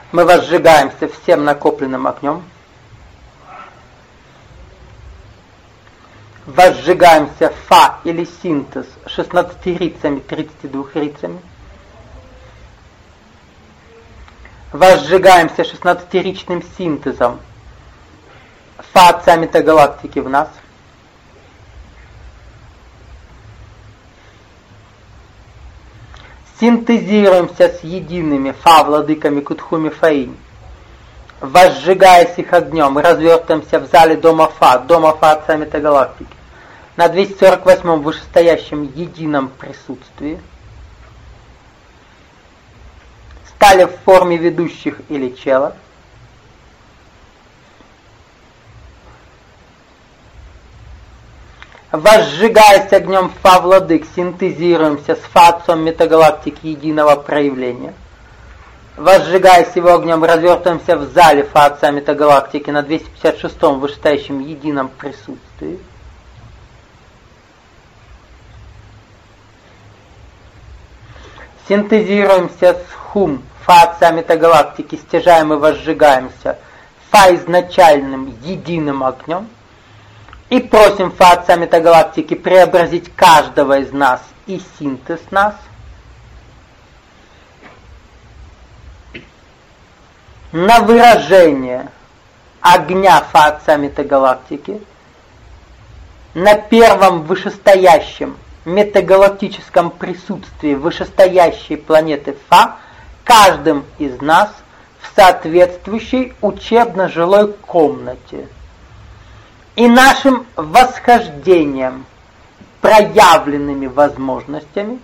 Мы возжигаемся всем накопленным огнем. Возжигаемся фа или синтез 16 рицами, 32 рицами. Возжигаемся 16-ричным синтезом фа отца метагалактики в нас. Синтезируемся с едиными фа владыками Кутхуми Фаинь. Возжигаясь их огнем, развертываемся в зале дома фа отца метагалактики, на 248-м вышестоящем едином присутствии. Стали в форме ведущих или чела. Возжигаясь огнем фа владык, синтезируемся с фа отцом метагалактики единого проявления. Возжигаясь его огнем, развертываемся в зале фа отца метагалактики на 256-м вышестоящем едином присутствии. Синтезируемся с хум фа отца метагалактики, стяжаем и возжигаемся фа изначальным единым огнем. И просим фа отца метагалактики преобразить каждого из нас и синтез нас на выражение огня фа отца метагалактики на первом вышестоящем метагалактическом присутствии вышестоящей планеты Фа каждым из нас в соответствующей учебно-жилой комнате и нашим восхождением, проявленными возможностями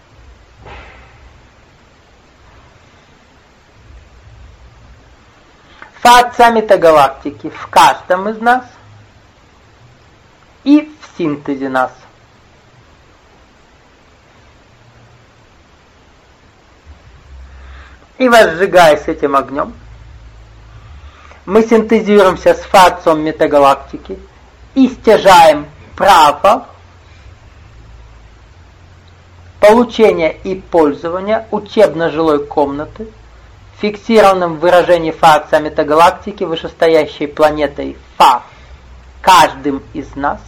Фа отца метагалактики в каждом из нас и в синтезе нас. И возжигаясь этим огнем, мы синтезируемся с Фа отцом метагалактики и стяжаем право получения и пользования учебно-жилой комнаты, фиксированным в выражении Фа отца метагалактики вышестоящей планетой Фа каждым из нас.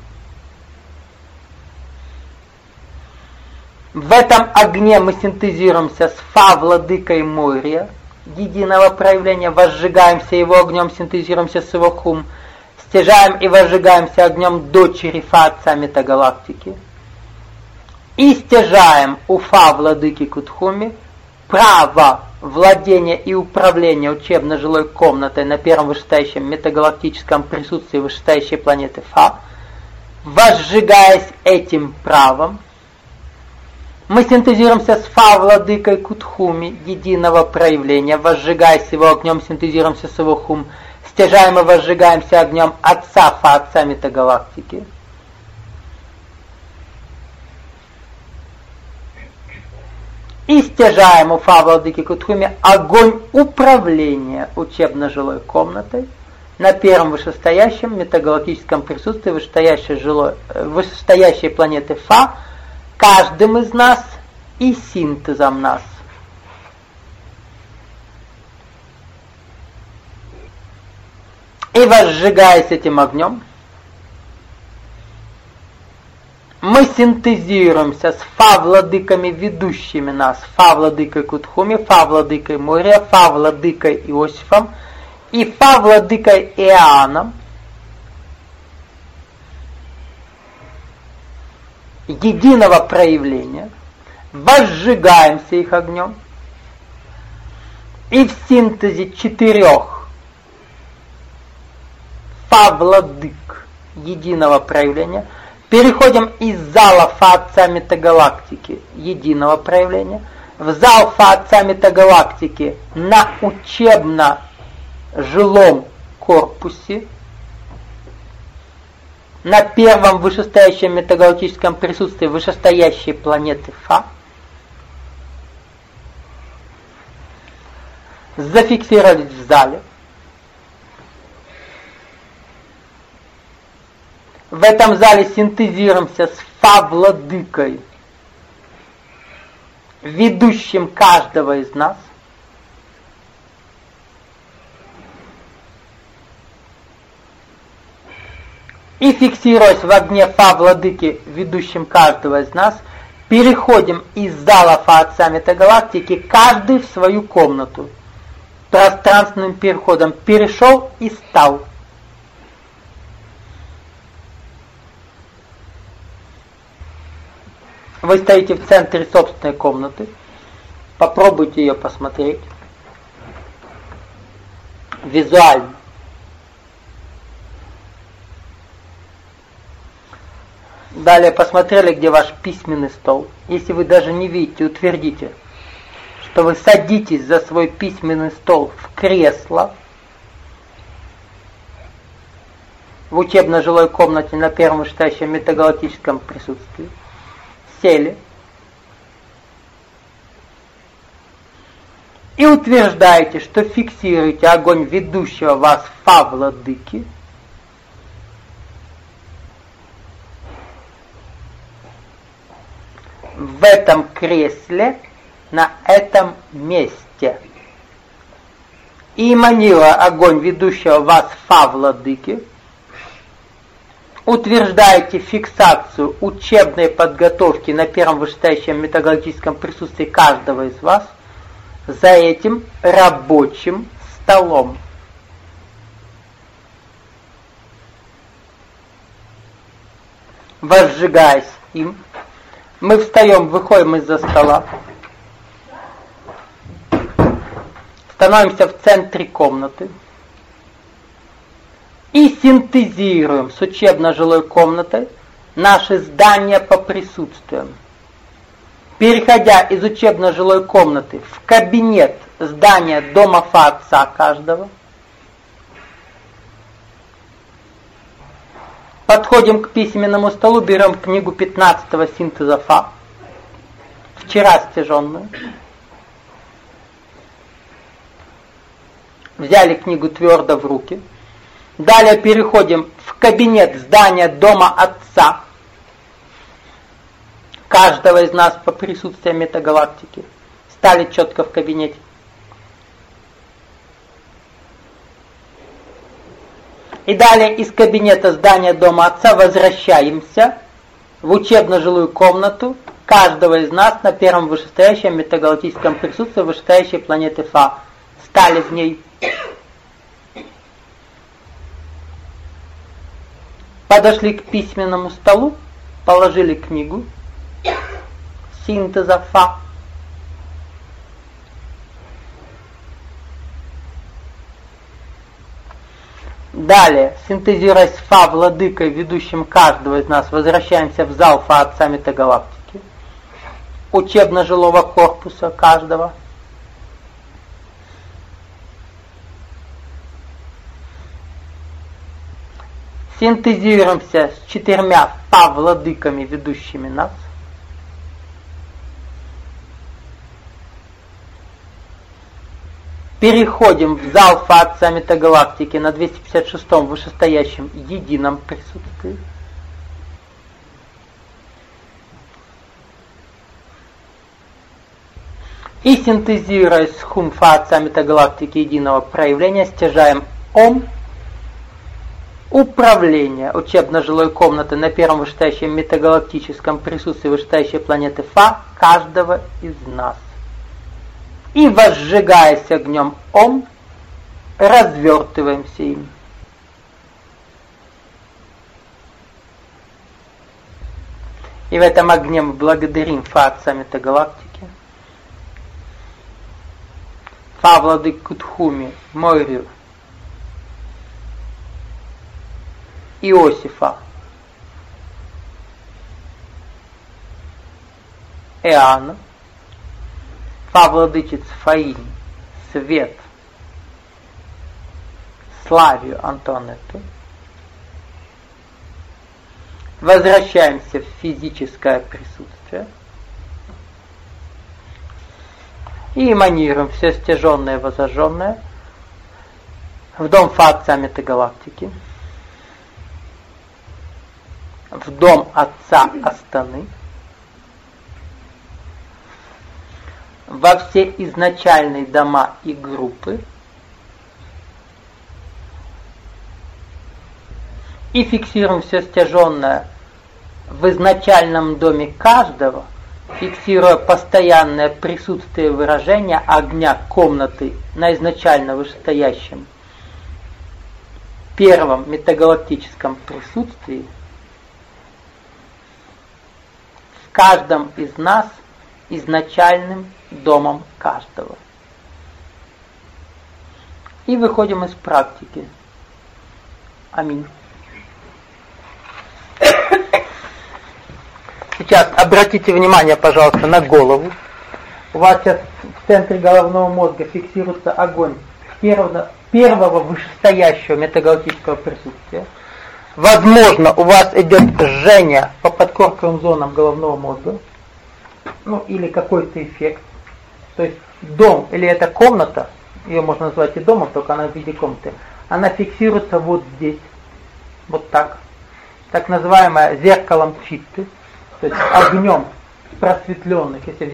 В этом огне мы синтезируемся с Фа владыкой Мойрия, единого проявления, возжигаемся его огнем, синтезируемся с его хум, стяжаем и возжигаемся огнем дочери Фа отца метагалактики и стяжаем у Фа владыки Кутхуми право владения и управления учебно-жилой комнатой на первом вышестоящем метагалактическом присутствии вышестоящей планеты Фа. Возжигаясь этим правом, мы синтезируемся с Фа владыкой Кутхуми единого проявления, возжигаясь его огнем, синтезируемся с его хум, стяжаем и возжигаемся огнем отца Фа отца метагалактики. И стяжаем у Фа владыки Кутхуми огонь управления учебно-жилой комнатой на первом вышестоящем метагалактическом присутствии вышестоящей планеты Фа каждым из нас и синтезом нас. И возжигаясь этим огнем, мы синтезируемся с Фа владыками ведущими нас, Фа владыкой Кутхуми, Фа владыкой Мория, Фа владыкой Иосифом и Фа владыкой Иоанном, единого проявления, возжигаемся их огнем и в синтезе 4 Фа владык единого проявления переходим из зала Фа отца метагалактики единого проявления в зал Фа отца метагалактики на учебно-жилом корпусе на первом вышестоящем метагалактическом присутствии вышестоящей планеты Фа. Зафиксировались в зале. В этом зале синтезируемся с Фа владыкой, ведущим каждого из нас. И фиксируясь в огне Фа Владыки, ведущем каждого из нас, переходим из зала Фа Отца Метагалактики, каждый в свою комнату. Пространственным переходом перешел и стал. Вы стоите в центре собственной комнаты. Попробуйте ее посмотреть. Визуально. Далее посмотрели, где ваш письменный стол. Если вы даже не видите, утвердите, что вы садитесь за свой письменный стол в кресло в учебно-жилой комнате на первом вышестоящем метагалактическом присутствии. Сели. И утверждаете, что фиксируете огонь ведущего вас Фа Владыки в этом кресле, на этом месте. И эманируя огонь ведущего вас Фа Владыки, утверждаете фиксацию учебной подготовки на первом вышестоящем метагалактическом присутствии каждого из вас за этим рабочим столом. Возжигаясь им, мы встаем, выходим из-за стола, становимся в центре комнаты и синтезируем с учебно-жилой комнатой наши здания по присутствиям. Переходя из учебно-жилой комнаты в кабинет здания дома Фа Отца каждого, подходим к письменному столу, берем книгу 15-го синтеза Фа, вчера стяженную. Взяли книгу твердо в руки. Далее переходим в кабинет здания дома Отца каждого из нас по присутствию метагалактики. Стали четко в кабинете. И далее из кабинета здания дома Отца возвращаемся в учебно-жилую комнату каждого из нас на первом вышестоящем метагалактическом присутствии вышестоящей планеты Фа. Стали в ней. Подошли к письменному столу, положили книгу синтеза Фа. Далее, синтезируясь с Фа Владыкой, ведущим каждого из нас, возвращаемся в зал Фа Отца Метагалактики, учебно-жилого корпуса каждого. Синтезируемся с 4 Фа Владыками, ведущими нас. Переходим в зал Фа Отца Метагалактики на 256-м вышестоящем едином присутствии. И синтезируясь с Хум Фа Отца Метагалактики единого проявления, стяжаем Ом. Управление учебно-жилой комнаты на первом вышестоящем метагалактическом присутствии вышестоящей планеты Фа каждого из нас. И, возжигаясь огнем Ом, развертываемся им. И в этом огне мы благодарим Фа Отца Метагалактики, Фа Владыку Тхуми, Мойрию, Иосифа, Иоанна, Фа Владычиц Фаинь, Свет, Славию Антуанетту. Возвращаемся в физическое присутствие и эманируем все стяженное и возожженное в дом Фа Отца Метагалактики, в дом Отца Астаны, во все изначальные дома и группы и фиксируем все стяженное в изначальном доме каждого, фиксируя постоянное присутствие выражения огня комнаты на изначально вышестоящем первом метагалактическом присутствии, в каждом из нас изначальным домом каждого. И выходим из практики. Аминь. Сейчас обратите внимание, пожалуйста, на голову. У вас сейчас в центре головного мозга фиксируется огонь первого вышестоящего метагалактического присутствия. Возможно, у вас идет жжение по подкорковым зонам головного мозга. Ну, или какой-то эффект. То есть дом, или эта комната, ее можно назвать и домом, только она в виде комнаты, она фиксируется вот здесь, вот так. Так называемое зеркалом читты, то есть огнем просветленных, если